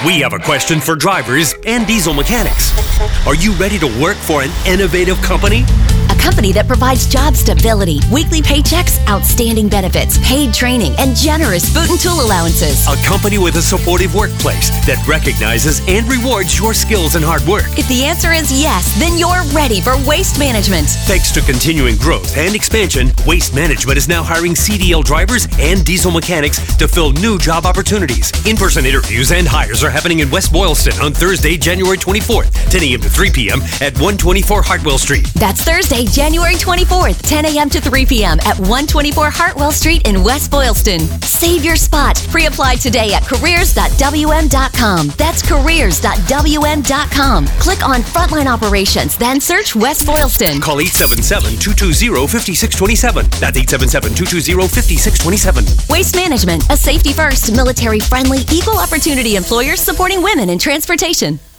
We have a question for drivers and diesel mechanics. Are you ready to work for an innovative company? A company that provides job stability, weekly paychecks, outstanding benefits, paid training, and generous food and tool allowances. A company with a supportive workplace that recognizes and rewards your skills and hard work. If the answer is yes, then you're ready for Waste Management. Thanks to continuing growth and expansion, Waste Management is now hiring CDL drivers and diesel mechanics to fill new job opportunities. In-person interviews and hires are happening in West Boylston on Thursday, January 24th, 10 a.m. to 3 p.m. at 124 Hartwell Street. That's Thursday, January 24th, 10 a.m. to 3 p.m. at 124 Hartwell Street in West Boylston. Save your spot. Pre-apply today at careers.wm.com. That's careers.wm.com. Click on Frontline Operations, then search West Boylston. Call 877-220-5627. That's 877-220-5627. Waste Management, a safety-first, military-friendly, equal opportunity employer supporting women in transportation.